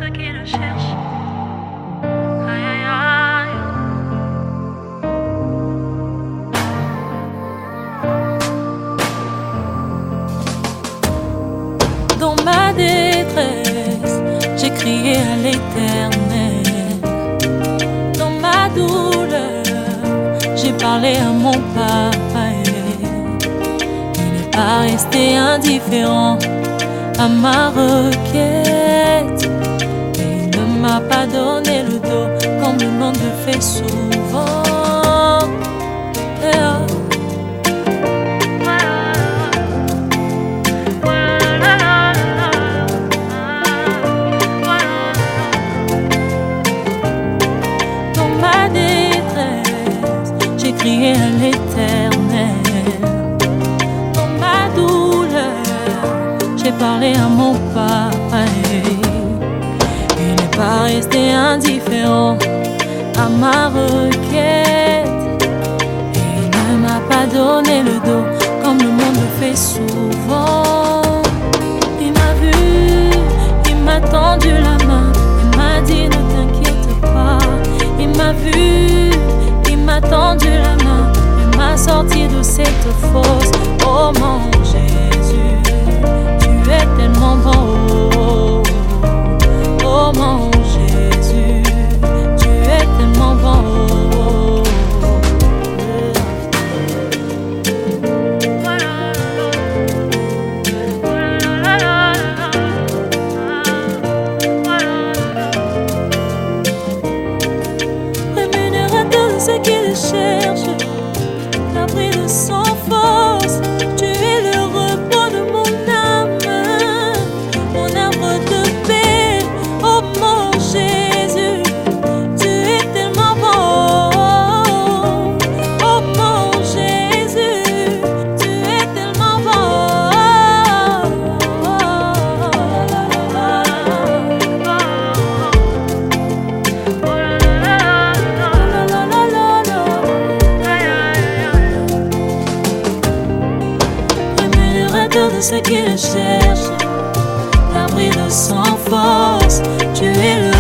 ceux qui le cherchent. Aïe, aïe, aïe. Dans ma détresse, j'ai crié à l'Éternel. Dans ma douleur, j'ai parlé à mon papa. Il n'est pas resté indifférent à ma requête. Et il ne m'a pas donné le dos comme le monde le fait souvent. J'ai crié à l'Éternel. Dans ma douleur, j'ai parlé à mon papa. Il n'est pas resté indifférent à ma requête. Et il ne m'a pas donné le dos comme le monde le fait souvent. Il m'a vu, il m'a tendu la main, il m'a dit ne t'inquiète pas. Il m'a vu, il m'a tendu la main, il m'a sorti de cette fosse. Oh mon Jésus, tu es tellement bon. Oh mon Jésus, tu es tellement bon. Rémunérateur de ceux qui le cherchent, l'abri de sans force, tu es le repos de mon âme, mon arbre de paix. Oh mon Jésus, tu es tellement bon. Oh mon Jésus, tu es tellement bon. Rémunérateur de ceux qui le cherchent, l'abri de sans force, tu es le